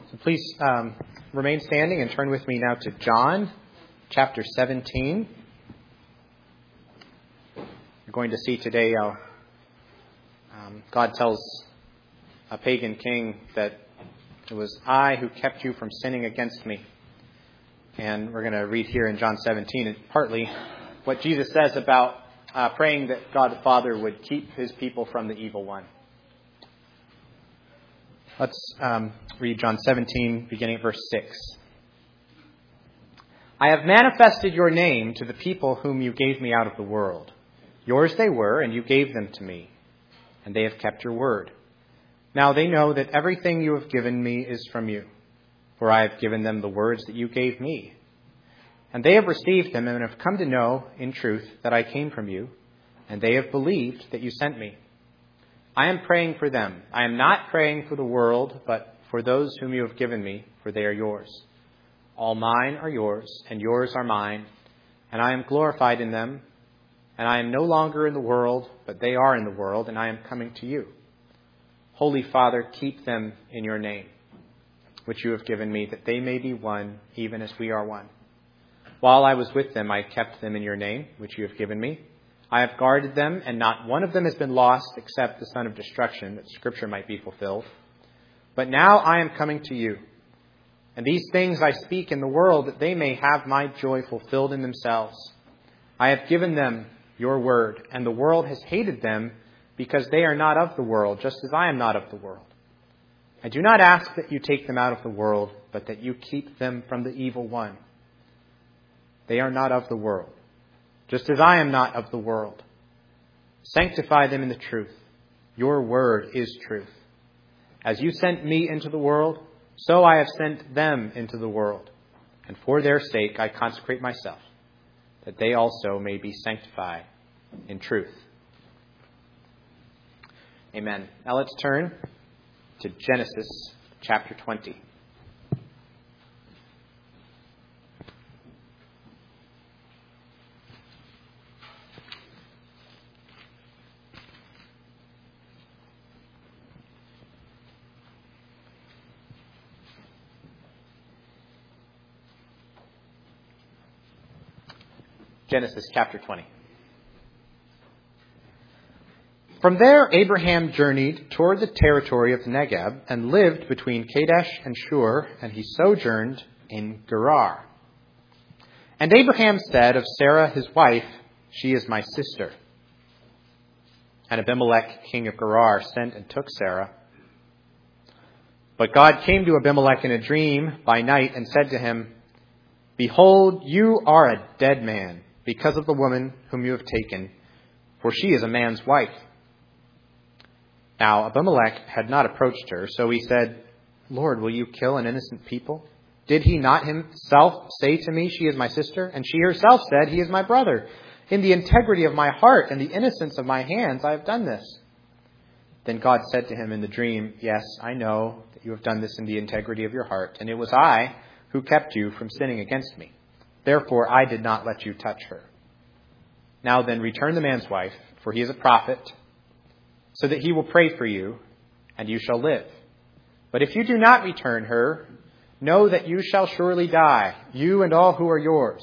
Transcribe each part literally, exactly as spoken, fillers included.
So please um, remain standing and turn with me now to John chapter seventeen. We're going to see today how um, God tells a pagan king that it was I who kept you from sinning against me. And we're going to read here in John seventeen, and partly what Jesus says about uh, praying that God the Father would keep his people from the evil one. Let's um, read John seventeen, beginning at verse six. I have manifested your name to the people whom you gave me out of the world. Yours they were, and you gave them to me, and they have kept your word. Now they know that everything you have given me is from you, for I have given them the words that you gave me. And they have received them and have come to know in truth that I came from you, and they have believed that you sent me. I am praying for them. I am not praying for the world, but for those whom you have given me, for they are yours. All mine are yours, and yours are mine, and I am glorified in them. And I am no longer in the world, but they are in the world, and I am coming to you. Holy Father, keep them in your name, which you have given me, that they may be one, even as we are one. While I was with them, I kept them in your name, which you have given me. I have guarded them, and not one of them has been lost except the son of destruction, that Scripture might be fulfilled. But now I am coming to you. And these things I speak in the world, that they may have my joy fulfilled in themselves. I have given them your word, and the world has hated them, because they are not of the world, just as I am not of the world. I do not ask that you take them out of the world, but that you keep them from the evil one. They are not of the world, just as I am not of the world. Sanctify them in the truth. Your word is truth. As you sent me into the world, so I have sent them into the world. And for their sake I consecrate myself, that they also may be sanctified in truth. Amen. Now let's turn to Genesis chapter twenty. Genesis chapter twenty. From there, Abraham journeyed toward the territory of Negeb and lived between Kadesh and Shur, and he sojourned in Gerar. And Abraham said of Sarah his wife, she is my sister. And Abimelech, king of Gerar, sent and took Sarah. But God came to Abimelech in a dream by night and said to him, Behold, you are a dead man, because of the woman whom you have taken, for she is a man's wife. Now Abimelech had not approached her, so he said, Lord, will you kill an innocent people? Did he not himself say to me, she is my sister? And she herself said, he is my brother. In the integrity of my heart and the innocence of my hands, I have done this. Then God said to him in the dream, Yes, I know that you have done this in the integrity of your heart, and it was I who kept you from sinning against me. Therefore, I did not let you touch her. Now then, return the man's wife, for he is a prophet, so that he will pray for you, and you shall live. But if you do not return her, know that you shall surely die, you and all who are yours.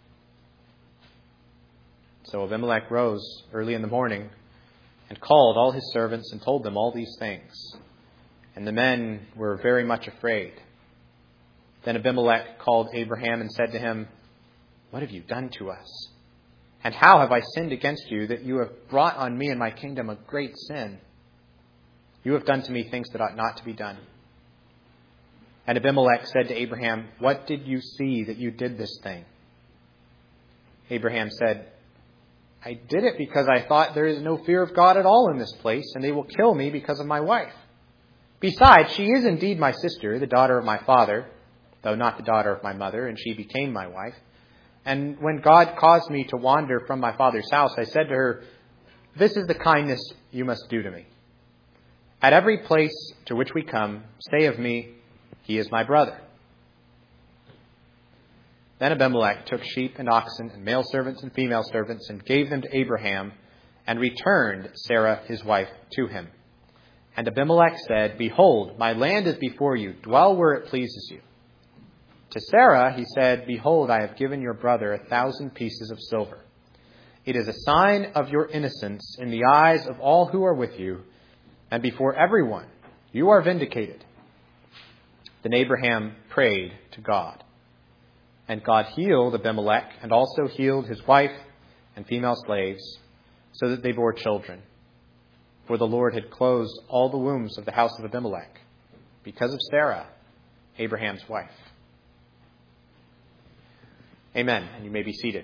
So Abimelech rose early in the morning and called all his servants and told them all these things. And the men were very much afraid. Then Abimelech called Abraham and said to him, What have you done to us? And how have I sinned against you that you have brought on me and my kingdom a great sin? You have done to me things that ought not to be done. And Abimelech said to Abraham, What did you see that you did this thing? Abraham said, I did it because I thought there is no fear of God at all in this place, and they will kill me because of my wife. Besides, she is indeed my sister, the daughter of my father, though not the daughter of my mother, and she became my wife. And when God caused me to wander from my father's house, I said to her, This is the kindness you must do to me. At every place to which we come, say of me, He is my brother. Then Abimelech took sheep and oxen and male servants and female servants and gave them to Abraham and returned Sarah his wife to him. And Abimelech said, Behold, my land is before you. Dwell where it pleases you. To Sarah he said, Behold, I have given your brother a thousand pieces of silver. It is a sign of your innocence in the eyes of all who are with you, and before everyone. You are vindicated. Then Abraham prayed to God. And God healed Abimelech and also healed his wife and female slaves, so that they bore children. For the Lord had closed all the wombs of the house of Abimelech, because of Sarah, Abraham's wife. Amen. And you may be seated.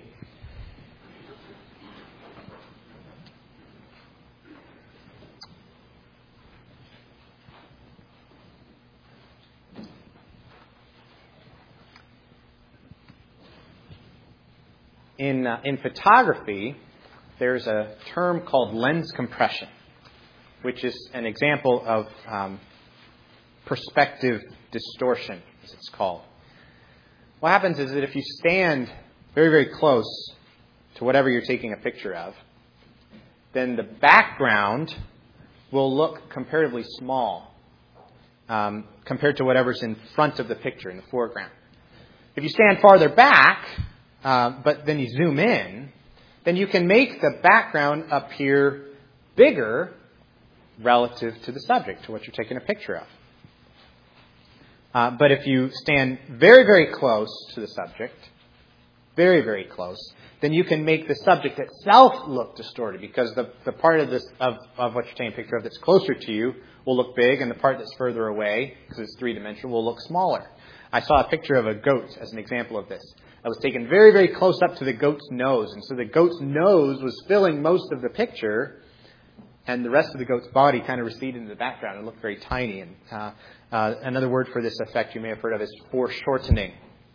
In, uh, in photography, there's a term called lens compression, which is an example of um, perspective distortion, as it's called. What happens is that if you stand very, very close to whatever you're taking a picture of, then the background will look comparatively small um, compared to whatever's in front of the picture, in the foreground. If you stand farther back, Uh, but then you zoom in, then you can make the background appear bigger relative to the subject, to what you're taking a picture of. Uh, but if you stand very, very close to the subject, very, very close, then you can make the subject itself look distorted, because the, the part of this of, of what you're taking a picture of that's closer to you will look big, and the part that's further away, because it's three-dimensional, will look smaller. I saw a picture of a goat as an example of this. I was taken very, very close up to the goat's nose. And so the goat's nose was filling most of the picture, and the rest of the goat's body kind of receded into the background. It looked very tiny. And uh, uh, another word for this effect you may have heard of is foreshortening.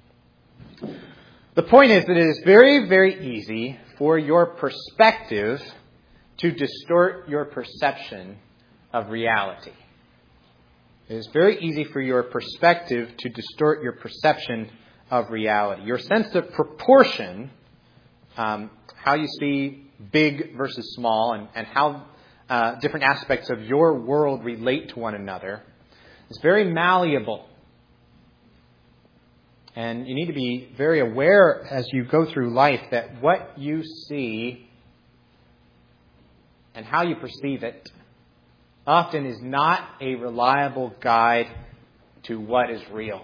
The point is that it is very, very easy for your perspective to distort your perception of reality. It is very easy for your perspective to distort your perception of reality. Your sense of proportion, um, how you see big versus small, and, and how uh, different aspects of your world relate to one another, is very malleable. And you need to be very aware as you go through life that what you see and how you perceive it often is not a reliable guide to what is real.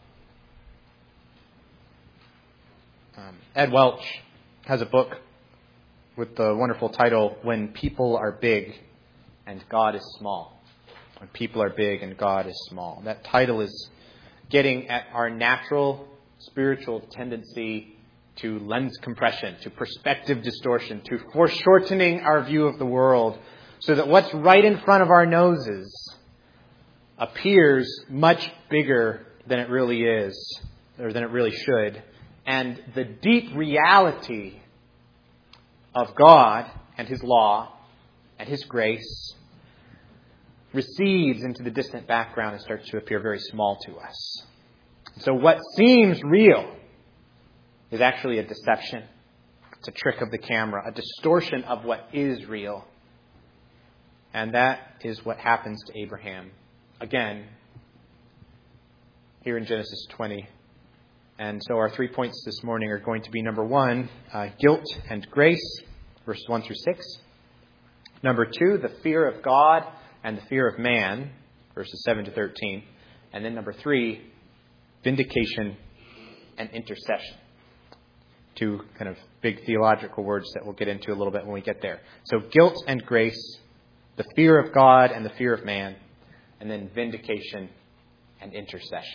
Um, Ed Welch has a book with the wonderful title, When People Are Big and God is Small. When People Are Big and God is Small. That title is getting at our natural spiritual tendency to lens compression, to perspective distortion, to foreshortening our view of the world, so that what's right in front of our noses appears much bigger than it really is, or than it really should. And the deep reality of God and His law and His grace recedes into the distant background and starts to appear very small to us. So what seems real is actually a deception. It's a trick of the camera, a distortion of what is real. And that is what happens to Abraham. Again, here in Genesis twenty. And so our three points this morning are going to be, number one, uh, guilt and grace, verses one through six. Number two, the fear of God and the fear of man, verses seven to thirteen. And then number three, vindication and intercession. Two kind of big theological words that we'll get into a little bit when we get there. So guilt and grace, the fear of God and the fear of man, and then vindication and intercession.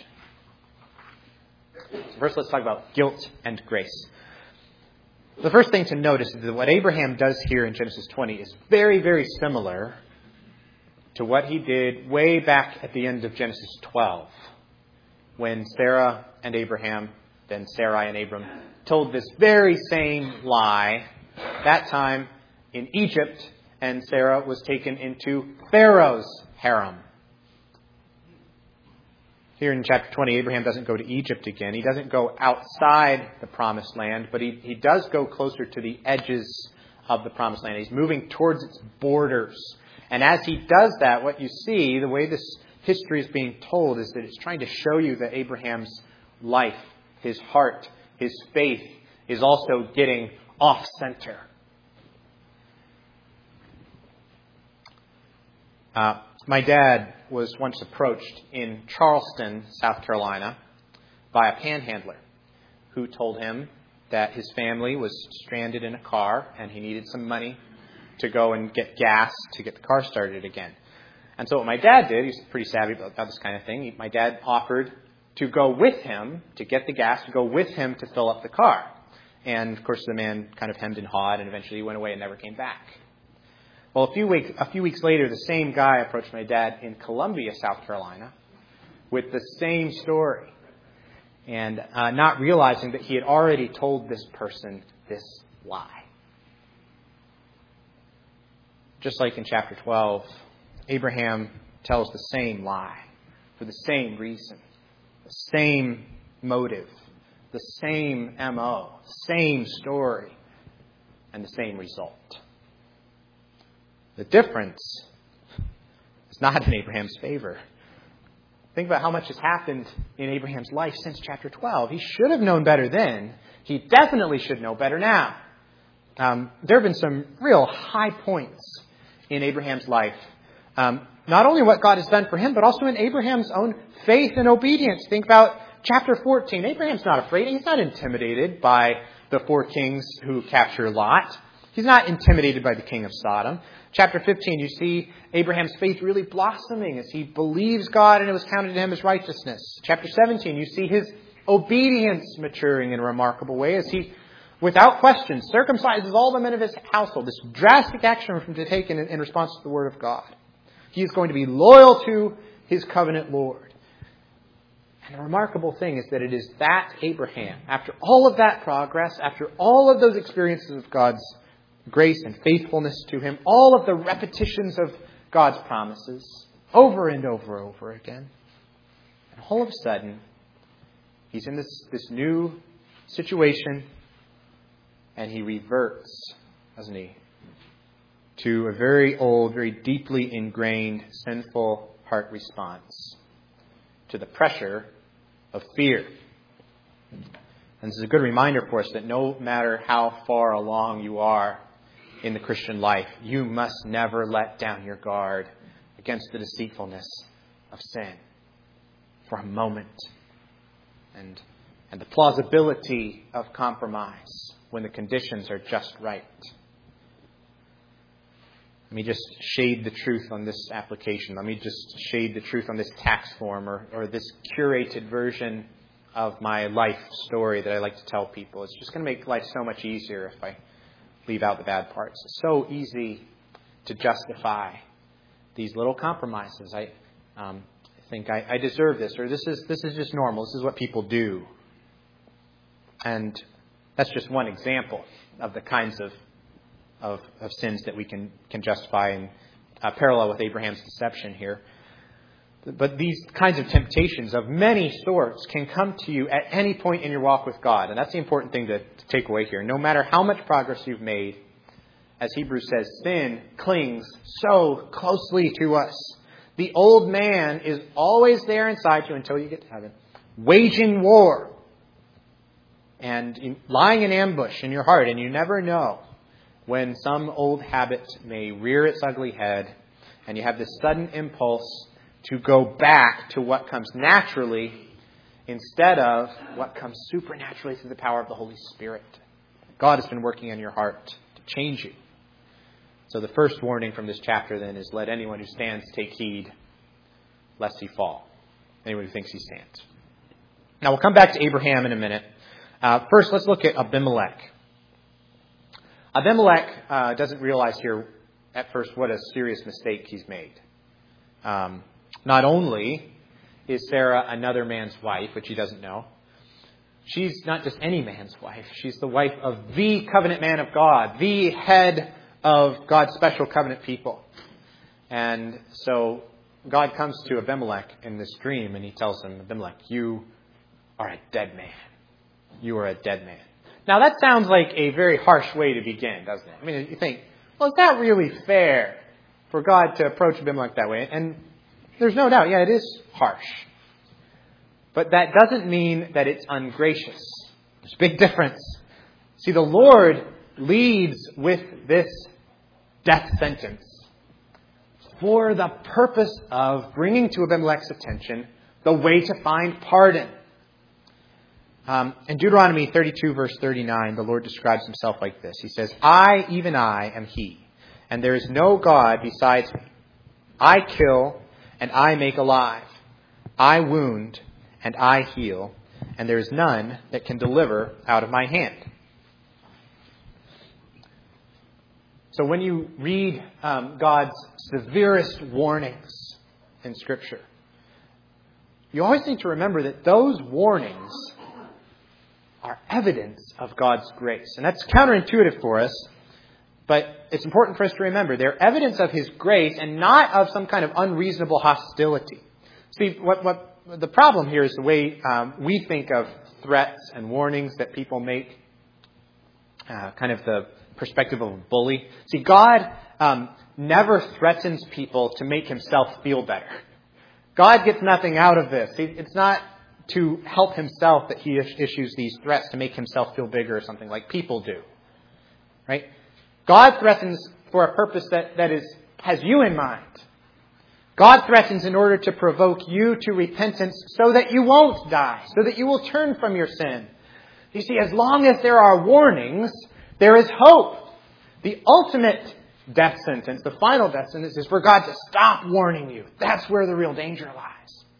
So first, let's talk about guilt and grace. The first thing to notice is that what Abraham does here in Genesis twenty is very, very similar to what he did way back at the end of Genesis twelve, when Sarah and Abraham, then Sarai and Abram, told this very same lie, that time in Egypt, and Sarah was taken into Pharaoh's harem. Here in chapter twenty, Abraham doesn't go to Egypt again. He doesn't go outside the promised land, but he, he does go closer to the edges of the promised land. He's moving towards its borders. And as he does that, what you see, the way this history is being told, is that it's trying to show you that Abraham's life, his heart, his faith, is also getting off-center. Uh, my dad was once approached in Charleston, South Carolina, by a panhandler who told him that his family was stranded in a car and he needed some money to go and get gas to get the car started again. And so what my dad did, he's pretty savvy about this kind of thing, he, my dad offered to go with him to get the gas, to go with him to fill up the car. And, of course, the man kind of hemmed and hawed, and eventually he went away and never came back. Well, a few weeks, a few weeks later, the same guy approached my dad in Columbia, South Carolina, with the same story. And uh, not realizing that he had already told this person this lie. Just like in chapter twelve, Abraham tells the same lie for the same reason, the same motive, the same M O, same story, and the same result. The difference is not in Abraham's favor. Think about how much has happened in Abraham's life since chapter twelve. He should have known better then. He definitely should know better now. Um, there have been some real high points in Abraham's life. Um, not only what God has done for him, but also in Abraham's own faith and obedience. Think about chapter fourteen. Abraham's not afraid. He's not intimidated by the four kings who capture Lot. He's not intimidated by the king of Sodom. Chapter fifteen, you see Abraham's faith really blossoming as he believes God and it was counted to him as righteousness. Chapter seventeen, you see his obedience maturing in a remarkable way as he, without question, circumcises all the men of his household. This drastic action from to take in, in response to the word of God. He is going to be loyal to his covenant Lord. And the remarkable thing is that it is that Abraham, after all of that progress, after all of those experiences of God's grace and faithfulness to him, all of the repetitions of God's promises, over and over and over again. And all of a sudden, he's in this, this new situation, and he reverts, doesn't he, to a very old, very deeply ingrained, sinful heart response to the pressure of fear. And this is a good reminder for us that no matter how far along you are in the Christian life, you must never let down your guard against the deceitfulness of sin for a moment. And, and the plausibility of compromise when the conditions are just right. Let me just shade the truth on this application. Let me just shade the truth on this tax form or, or this curated version of my life story that I like to tell people. It's just going to make life so much easier if I leave out the bad parts. It's so easy to justify these little compromises. I um, think I, I deserve this, or this is this is just normal. This is what people do. And that's just one example of the kinds of of, of sins that we can, can justify in uh, parallel with Abraham's deception here. But these kinds of temptations of many sorts can come to you at any point in your walk with God. And that's the important thing to, to take away here. No matter how much progress you've made, as Hebrews says, sin clings so closely to us. The old man is always there inside you until you get to heaven, waging war and in, lying in ambush in your heart. And you never know when some old habit may rear its ugly head and you have this sudden impulse to go back to what comes naturally instead of what comes supernaturally through the power of the Holy Spirit. God has been working on your heart to change you. So the first warning from this chapter then is, let anyone who stands take heed lest he fall. Anyone who thinks he stands. Now we'll come back to Abraham in a minute. Uh, first, let's look at Abimelech. Abimelech uh, doesn't realize here at first what a serious mistake he's made. Um, not only is Sarah another man's wife, which he doesn't know, she's not just any man's wife. She's the wife of the covenant man of God, the head of God's special covenant people. And so God comes to Abimelech in this dream and he tells him, Abimelech, you are a dead man. You are a dead man. Now that sounds like a very harsh way to begin, doesn't it? I mean, you think, well, is that really fair? for God to approach Abimelech that way. And there's no doubt, yeah, it is harsh. But that doesn't mean that it's ungracious. There's a big difference. See, the Lord leads with this death sentence for the purpose of bringing to Abimelech's attention the way to find pardon. Um, in Deuteronomy thirty-two, verse thirty-nine, the Lord describes himself like this. He says, I, even I, am he, and there is no God besides me. I kill, and I make alive. I wound, and I heal, and there is none that can deliver out of my hand. So when you read um, God's severest warnings in Scripture, you always need to remember that those warnings are evidence of God's grace. And that's counterintuitive for us, but it's important for us to remember they're evidence of His grace and not of some kind of unreasonable hostility. See, what, what the problem here is the way um, we think of threats and warnings that people make, uh, kind of the perspective of a bully. See, God um, never threatens people to make Himself feel better. God gets nothing out of this. It's not to help Himself that He issues these threats to make Himself feel bigger or something like people do. Right? God threatens for a purpose that, that is has you in mind. God threatens in order to provoke you to repentance so that you won't die, so that you will turn from your sin. You see, as long as there are warnings, there is hope. The ultimate death sentence, the final death sentence, is for God to stop warning you. That's where the real danger lies.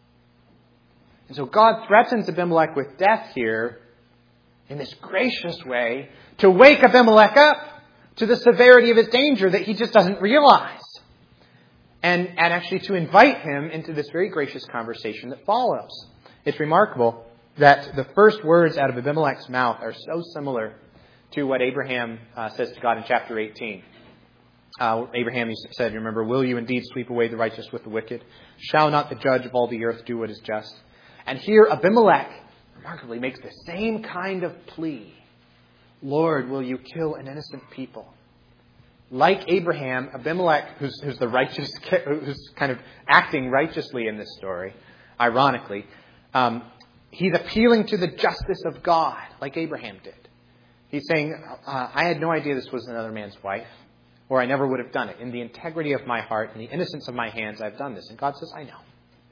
And so God threatens Abimelech with death here in this gracious way to wake Abimelech up to the severity of his danger that he just doesn't realize. And, and actually to invite him into this very gracious conversation that follows. It's remarkable that the first words out of Abimelech's mouth are so similar to what Abraham uh, says to God in chapter eighteen. Uh, Abraham said, remember, will you indeed sweep away the righteous with the wicked? Shall not the judge of all the earth do what is just? And here Abimelech remarkably makes the same kind of plea. Lord, will you kill an innocent people? Like Abraham, Abimelech, who's, who's the righteous, who's kind of acting righteously in this story, ironically, um, he's appealing to the justice of God, like Abraham did. He's saying, uh, I had no idea this was another man's wife, or I never would have done it. In the integrity of my heart, in the innocence of my hands, I've done this. And God says, I know.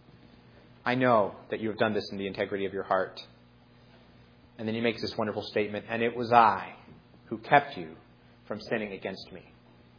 I know that you have done this in the integrity of your heart. And then he makes this wonderful statement, and it was I who kept you from sinning against me.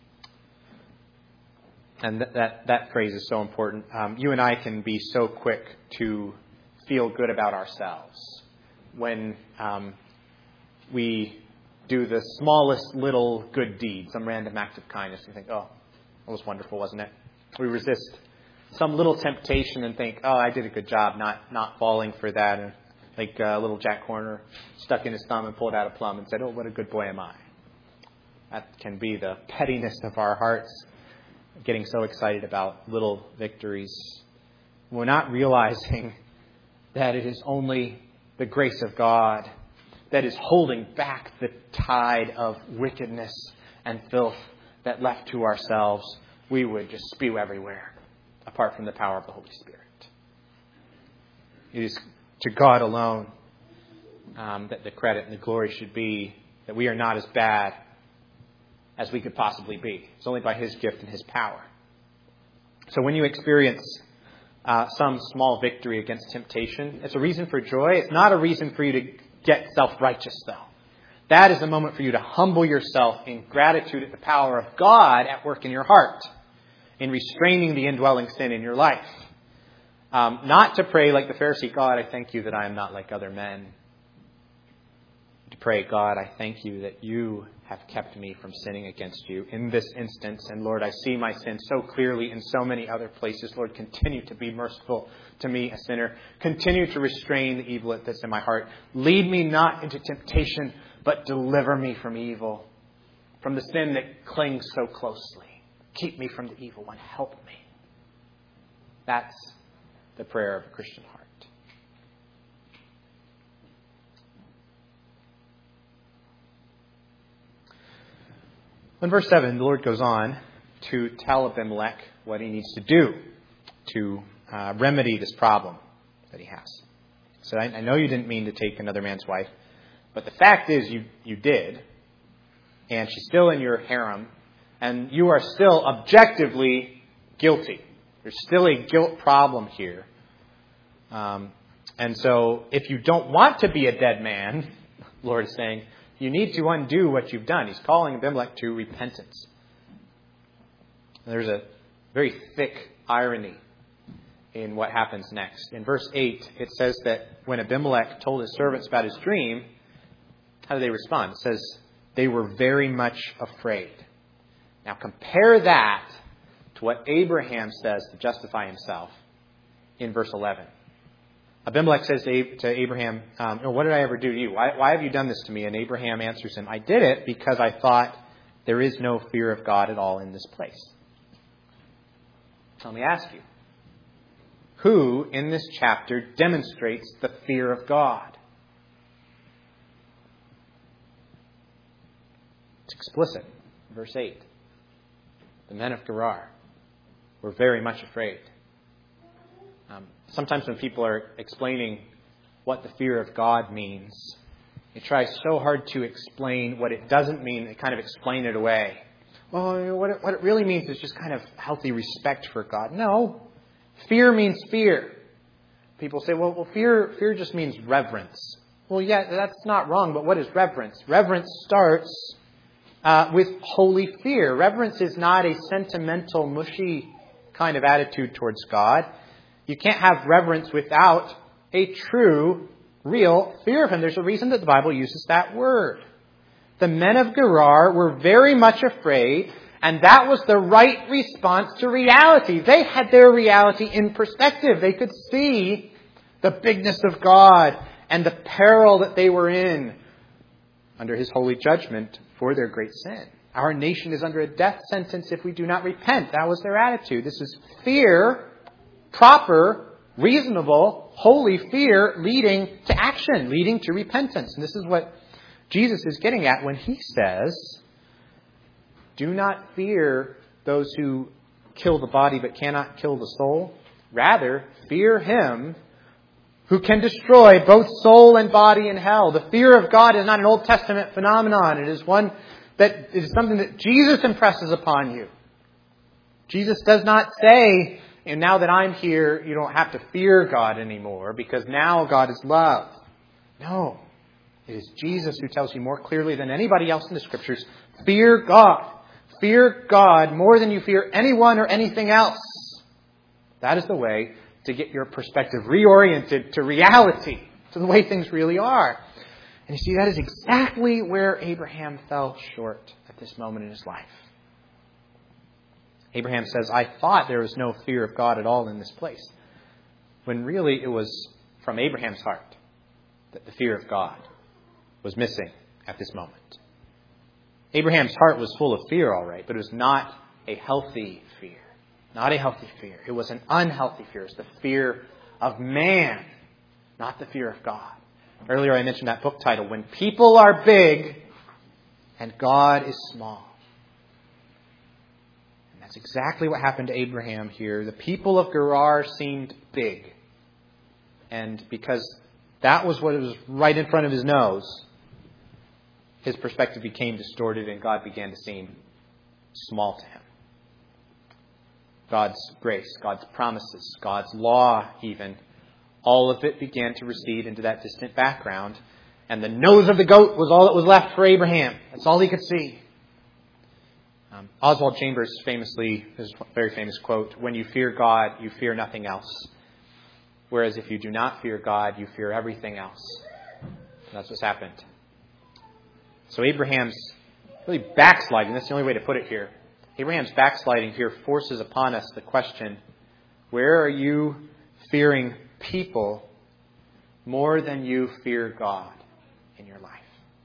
And that that, that phrase is so important. Um, you and I can be so quick to feel good about ourselves when um, we do the smallest little good deed, some random act of kindness. We think, oh, that was wonderful, wasn't it? We resist some little temptation and think, oh, I did a good job not, not falling for that. And like uh, little Jack Horner stuck in his thumb and pulled out a plum and said, oh, what a good boy am I. That can be the pettiness of our hearts, getting so excited about little victories. We're not realizing that it is only the grace of God that is holding back the tide of wickedness and filth that left to ourselves, we would just spew everywhere, apart from the power of the Holy Spirit. It is to God alone um, that the credit and the glory should be, that we are not as bad as we could possibly be. It's only by His gift and His power. So when you experience uh, some small victory against temptation, it's a reason for joy. It's not a reason for you to get self-righteous, though. That is the moment for you to humble yourself in gratitude at the power of God at work in your heart, in restraining the indwelling sin in your life. Um, not to pray like the Pharisee, God, I thank you that I am not like other men. To pray, God, I thank you that you have kept me from sinning against you in this instance. And Lord, I see my sin so clearly in so many other places. Lord, continue to be merciful to me, a sinner. Continue to restrain the evil that's in my heart. Lead me not into temptation, but deliver me from evil, from the sin that clings so closely. Keep me from the evil one. Help me. That's the prayer of a Christian heart. In verse seven, the Lord goes on to tell Abimelech what he needs to do to uh, remedy this problem that he has. He said, I, I know you didn't mean to take another man's wife, but the fact is you, you did, and she's still in your harem, and you are still objectively guilty. There's still a guilt problem here. Um, and so if you don't want to be a dead man, the Lord is saying, you need to undo what you've done. He's calling Abimelech to repentance. There's a very thick irony in what happens next. In verse eight, it says that when Abimelech told his servants about his dream, how do they respond? It says they were very much afraid. Now compare that to what Abraham says to justify himself in verse eleven. Abimelech says to Abraham, um, what did I ever do to you? Why, why have you done this to me? And Abraham answers him, I did it because I thought there is no fear of God at all in this place. Let me ask you, who in this chapter demonstrates the fear of God? It's explicit. Verse eight. The men of Gerar were very much afraid. Um, sometimes when people are explaining what the fear of God means, they try so hard to explain what it doesn't mean, they kind of explain it away. Well, what it, what it really means is just kind of healthy respect for God. No. Fear means fear. People say, well, well fear, fear just means reverence. Well, yeah, that's not wrong, but what is reverence? Reverence starts uh, with holy fear. Reverence is not a sentimental, mushy kind of attitude towards God. You can't have reverence without a true, real fear of Him. There's a reason that the Bible uses that word. The men of Gerar were very much afraid, and that was the right response to reality. They had their reality in perspective. They could see the bigness of God and the peril that they were in under His holy judgment for their great sin. Our nation is under a death sentence if we do not repent. That was their attitude. This is fear, proper, reasonable, holy fear leading to action, leading to repentance. And this is what Jesus is getting at when He says, do not fear those who kill the body but cannot kill the soul. Rather, fear Him who can destroy both soul and body in hell. The fear of God is not an Old Testament phenomenon. It is one that it is something that Jesus impresses upon you. Jesus does not say, and now that I'm here, you don't have to fear God anymore because now God is love. No. It is Jesus who tells you more clearly than anybody else in the Scriptures, fear God. Fear God more than you fear anyone or anything else. That is the way to get your perspective reoriented to reality, to the way things really are. And you see, that is exactly where Abraham fell short at this moment in his life. Abraham says, I thought there was no fear of God at all in this place. When really it was from Abraham's heart that the fear of God was missing at this moment. Abraham's heart was full of fear, all right, but it was not a healthy fear. Not a healthy fear. It was an unhealthy fear. It was the fear of man, not the fear of God. Earlier I mentioned that book title, When People Are Big and God is Small. And that's exactly what happened to Abraham here. The people of Gerar seemed big. And because that was what was right in front of his nose, his perspective became distorted and God began to seem small to him. God's grace, God's promises, God's law even, all of it began to recede into that distant background. And the nose of the goat was all that was left for Abraham. That's all he could see. Um, Oswald Chambers famously, this is a very famous quote, when you fear God, you fear nothing else. Whereas if you do not fear God, you fear everything else. That's what's happened. So Abraham's really backsliding, that's the only way to put it here. Abraham's backsliding here forces upon us the question, where are you fearing people more than you fear God in your life?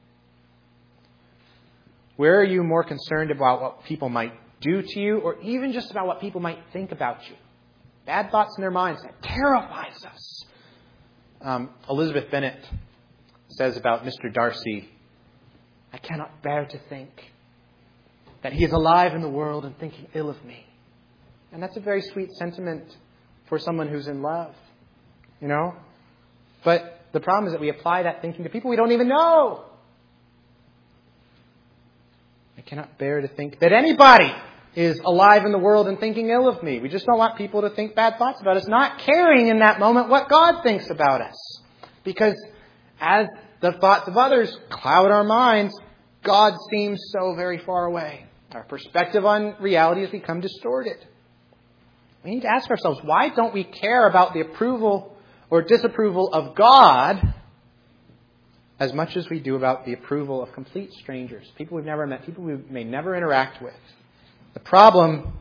Where are you more concerned about what people might do to you or even just about what people might think about you? Bad thoughts in their minds, that terrifies us. Um, Elizabeth Bennet says about Mister Darcy, I cannot bear to think that He is alive in the world and thinking ill of me. And that's a very sweet sentiment for someone who's in love, you know. But the problem is that we apply that thinking to people we don't even know. I cannot bear to think that anybody is alive in the world and thinking ill of me. We just don't want people to think bad thoughts about us, not caring in that moment what God thinks about us. Because as the thoughts of others cloud our minds, God seems so very far away. Our perspective on reality has become distorted. We need to ask ourselves, why don't we care about the approval or disapproval of God as much as we do about the approval of complete strangers, people we've never met, people we may never interact with? The problem,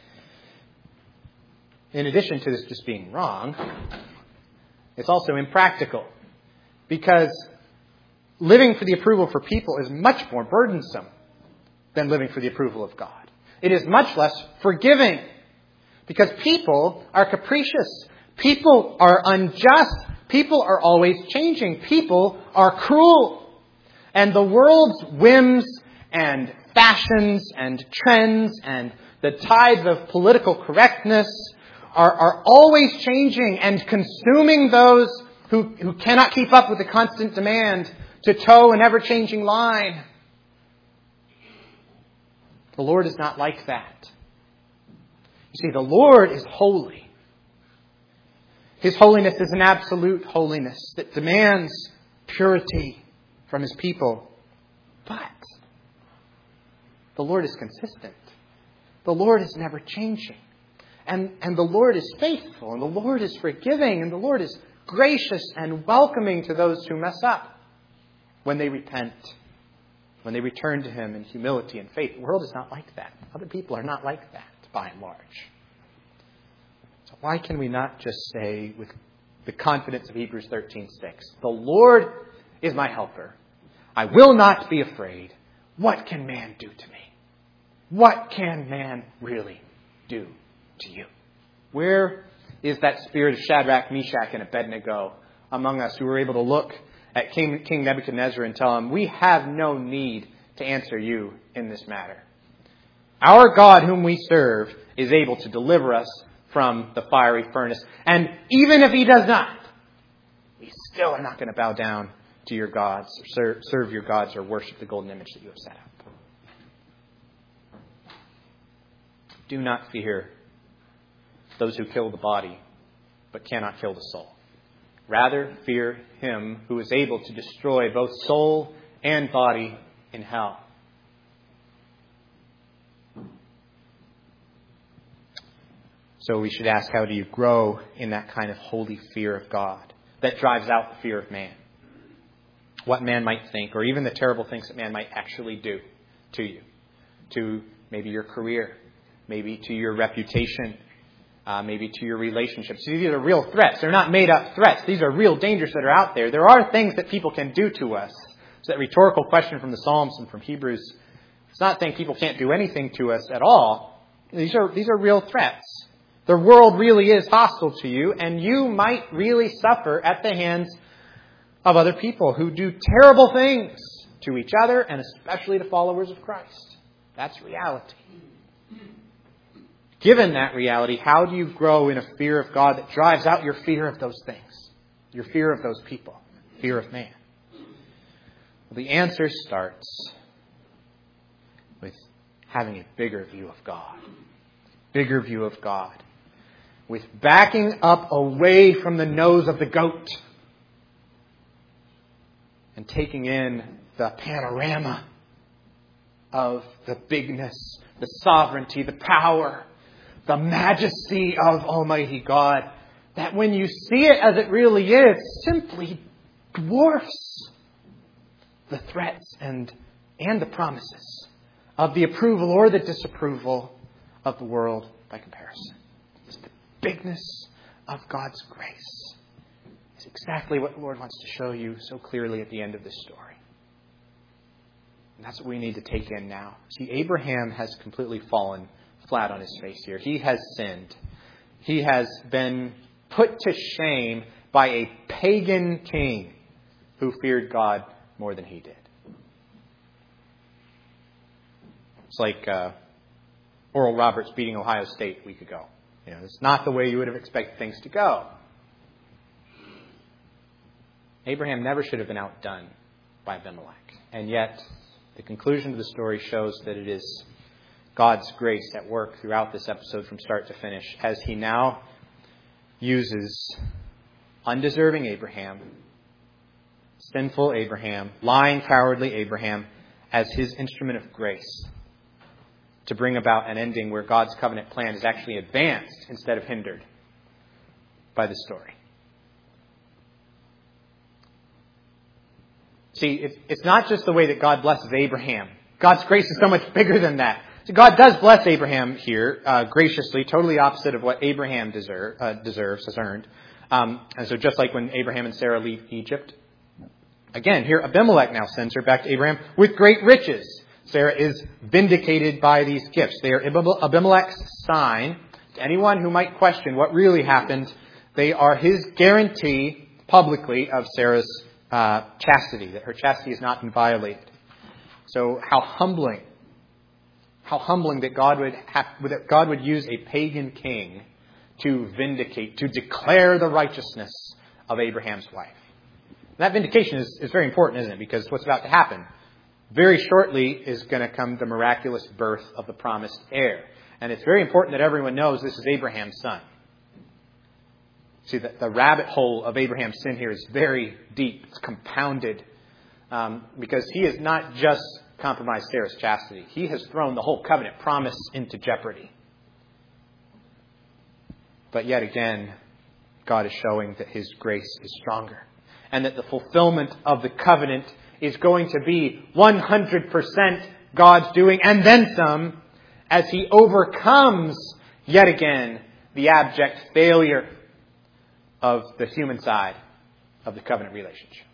in addition to this just being wrong, it's also impractical. Because living for the approval for people is much more burdensome than living for the approval of God. It is much less forgiving. Because people are capricious. People are unjust. People are always changing. People are cruel. And the world's whims and fashions and trends and the tides of political correctness are, are always changing and consuming those who, who cannot keep up with the constant demand to toe an ever-changing line. The Lord is not like that. You see, the Lord is holy. His holiness is an absolute holiness that demands purity from His people. But the Lord is consistent. The Lord is never changing. And, and the Lord is faithful. And the Lord is forgiving. And the Lord is gracious and welcoming to those who mess up when they repent, when they return to Him in humility and faith. The world is not like that. Other people are not like that, by and large. So why can we not just say with the confidence of Hebrews thirteen six, the Lord is my helper. I will not be afraid. What can man do to me? What can man really do to you? Where is that spirit of Shadrach, Meshach, and Abednego among us who were able to look at King, King Nebuchadnezzar and tell him, we have no need to answer you in this matter. Our God whom we serve is able to deliver us from the fiery furnace. And even if He does not, we still are not going to bow down to your gods, or serve, serve your gods, or worship the golden image that you have set up. Do not fear those who kill the body, but cannot kill the soul. Rather, fear Him who is able to destroy both soul and body in hell. So we should ask, how do you grow in that kind of holy fear of God that drives out the fear of man? What man might think, or even the terrible things that man might actually do to you, to maybe your career, maybe to your reputation, uh, maybe to your relationships. These are real threats. They're not made up threats. These are real dangers that are out there. There are things that people can do to us. It's that rhetorical question from the Psalms and from Hebrews. It's not saying people can't do anything to us at all. These are, these are real threats. The world really is hostile to you, and you might really suffer at the hands of other people who do terrible things to each other and especially to followers of Christ. That's reality. Given that reality, how do you grow in a fear of God that drives out your fear of those things, your fear of those people, fear of man? Well, the answer starts with having a bigger view of God. Bigger view of God. With backing up away from the nose of the goat and taking in the panorama of the bigness, the sovereignty, the power, the majesty of Almighty God, that when you see it as it really is, simply dwarfs the threats and, and the promises of the approval or the disapproval of the world by comparison. It's the bigness of God's grace. It's exactly what the Lord wants to show you so clearly at the end of this story. And that's what we need to take in now. See, Abraham has completely fallen flat on his face here. He has sinned. He has been put to shame by a pagan king who feared God more than he did. It's like uh, Oral Roberts beating Ohio State a week ago. You know, it's not the way you would have expected things to go. Abraham never should have been outdone by Abimelech. And yet, the conclusion of the story shows that it is God's grace at work throughout this episode from start to finish, as he now uses undeserving Abraham, sinful Abraham, lying, cowardly Abraham, as his instrument of grace to bring about an ending where God's covenant plan is actually advanced instead of hindered by the story. See, it's, it's not just the way that God blesses Abraham. God's grace is so much bigger than that. So God does bless Abraham here uh, graciously, totally opposite of what Abraham deserve, uh, deserves, has earned. Um, and so just like when Abraham and Sarah leave Egypt, again, here Abimelech now sends her back to Abraham with great riches. Sarah is vindicated by these gifts. They are Abimelech's sign. To anyone who might question what really happened, they are his guarantee publicly of Sarah's uh, chastity, that her chastity has not been violated. So how humbling, how humbling that God would have, that God would use a pagan king to vindicate, to declare the righteousness of Abraham's wife. And that vindication is, is very important, isn't it? Because what's about to happen very shortly is going to come the miraculous birth of the promised heir. And it's very important that everyone knows this is Abraham's son. See, the, the rabbit hole of Abraham's sin here is very deep. It's compounded. Um, because he has not just compromised Sarah's chastity. He has thrown the whole covenant promise into jeopardy. But yet again, God is showing that his grace is stronger. And that the fulfillment of the covenant is going to be one hundred percent God's doing, and then some, as he overcomes, yet again, the abject failure of the human side of the covenant relationship.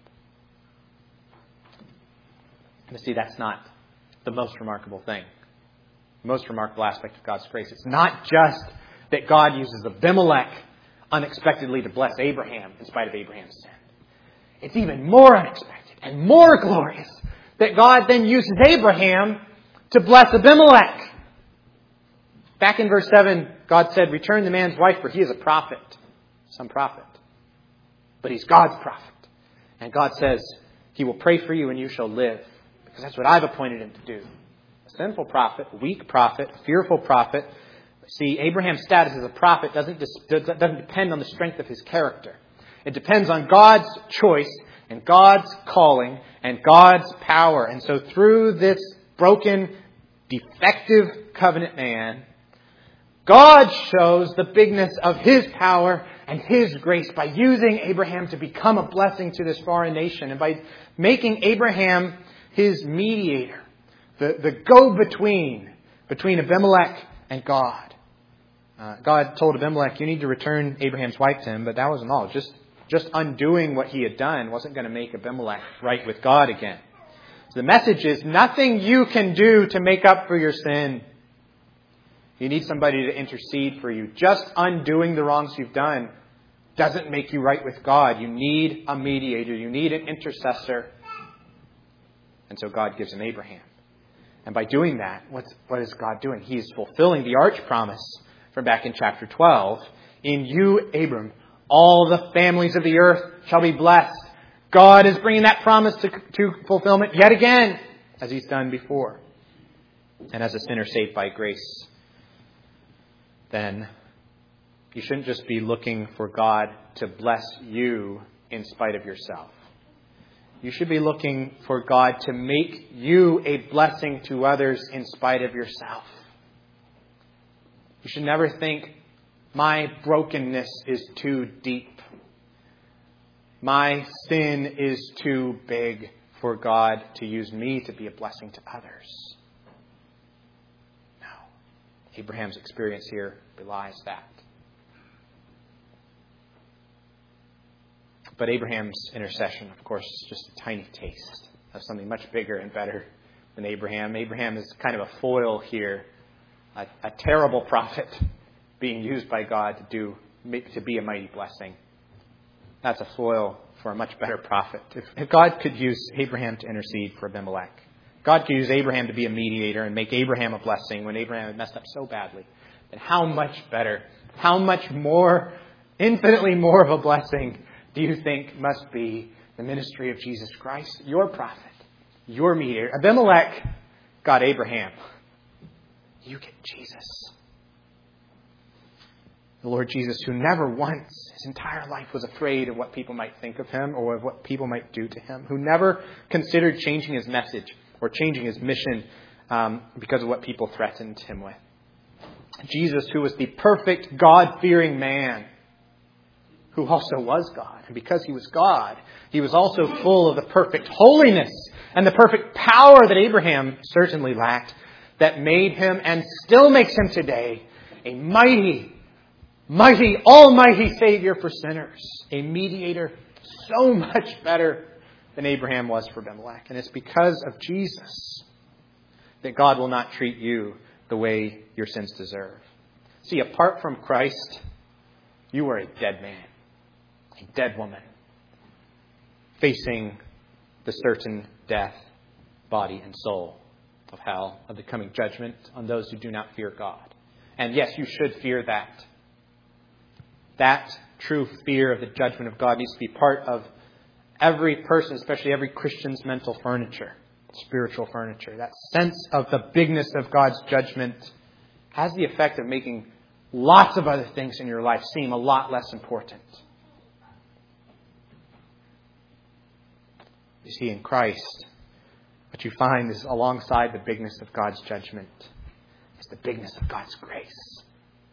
But see, that's not the most remarkable thing. The most remarkable aspect of God's grace. It's not just that God uses Abimelech unexpectedly to bless Abraham in spite of Abraham's sin. It's even more unexpected and more glorious that God then uses Abraham to bless Abimelech. Back in verse seven, God said, "Return the man's wife, for he is a prophet." Some prophet. But he's God's prophet. And God says, "He will pray for you and you shall live." Because that's what I've appointed him to do. A sinful prophet, a weak prophet, a fearful prophet. See, Abraham's status as a prophet doesn't, doesn't depend on the strength of his character. It depends on God's choice and God's calling and God's power. And so through this broken, defective covenant man, God shows the bigness of his power and his grace by using Abraham to become a blessing to this foreign nation and by making Abraham his mediator, the, the go-between between Abimelech and God. Uh, God told Abimelech, you need to return Abraham's wife to him, but that wasn't all. Just, just undoing what he had done wasn't going to make Abimelech right with God again. So the message is nothing you can do to make up for your sin. You need somebody to intercede for you. Just undoing the wrongs you've done doesn't make you right with God. You need a mediator. You need an intercessor. And so God gives him Abraham. And by doing that, what's, what is God doing? He is fulfilling the arch promise from back in chapter twelve. In you, Abram, all the families of the earth shall be blessed. God is bringing that promise to, to fulfillment yet again, as he's done before. And as a sinner saved by grace, then you shouldn't just be looking for God to bless you in spite of yourself. You should be looking for God to make you a blessing to others in spite of yourself. You should never think, my brokenness is too deep. My sin is too big for God to use me to be a blessing to others. No. Abraham's experience here belies that. But Abraham's intercession, of course, is just a tiny taste of something much bigger and better than Abraham. Abraham is kind of a foil here, a, a terrible prophet being used by God to do to be a mighty blessing. That's a foil for a much better prophet. If, if God could use Abraham to intercede for Abimelech, God could use Abraham to be a mediator and make Abraham a blessing when Abraham had messed up so badly. Then how much better, how much more, infinitely more of a blessing do you think must be the ministry of Jesus Christ, your prophet, your mediator? Abimelech got Abraham. You get Jesus. The Lord Jesus, who never once, his entire life, was afraid of what people might think of him or of what people might do to him, who never considered changing his message or changing his mission um, because of what people threatened him with. Jesus, who was the perfect God-fearing man, who also was God. And because he was God, he was also full of the perfect holiness and the perfect power that Abraham certainly lacked, that made him and still makes him today a mighty, mighty, almighty Savior for sinners. A mediator so much better than Abraham was for Abimelech. And it's because of Jesus that God will not treat you the way your sins deserve. See, apart from Christ, you are a dead man, a dead woman, facing the certain death, body and soul of hell, of the coming judgment on those who do not fear God. And yes, you should fear that. That true fear of the judgment of God needs to be part of every person, especially every Christian's mental furniture, spiritual furniture. That sense of the bigness of God's judgment has the effect of making lots of other things in your life seem a lot less important. You see, in Christ, what you find is alongside the bigness of God's judgment is the bigness of God's grace.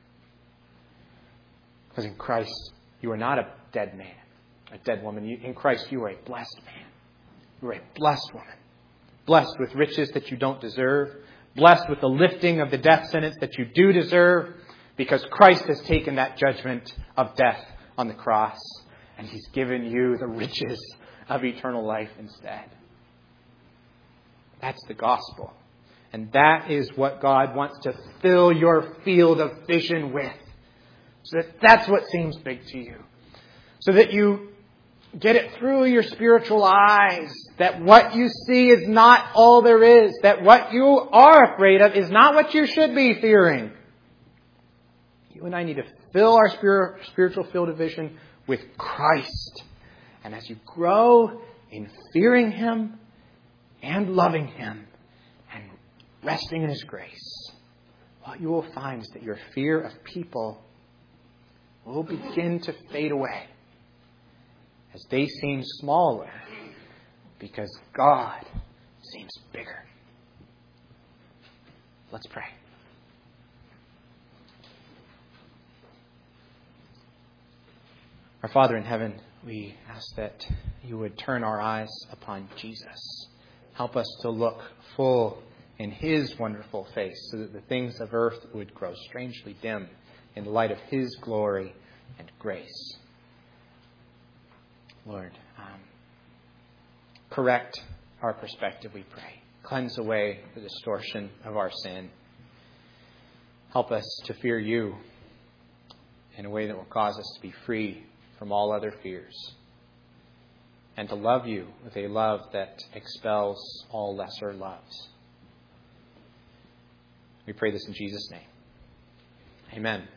Because in Christ, you are not a dead man, a dead woman. You, in Christ, you are a blessed man. You are a blessed woman. Blessed with riches that you don't deserve. Blessed with the lifting of the death sentence that you do deserve. Because Christ has taken that judgment of death on the cross. And He's given you the riches of eternal life instead. That's the gospel. And that is what God wants to fill your field of vision with. So that that's what seems big to you. So that you get it through your spiritual eyes. That what you see is not all there is. That what you are afraid of is not what you should be fearing. You and I need to fill our spirit, spiritual field of vision with Christ. And as you grow in fearing Him and loving Him and resting in His grace, what you will find is that your fear of people will begin to fade away as they seem smaller because God seems bigger. Let's pray. Our Father in heaven, we ask that you would turn our eyes upon Jesus. Help us to look full in His wonderful face so that the things of earth would grow strangely dim in the light of His glory and grace. Lord, um, correct our perspective, we pray. Cleanse away the distortion of our sin. Help us to fear you in a way that will cause us to be free from all other fears, and to love you with a love that expels all lesser loves. We pray this in Jesus' name. Amen.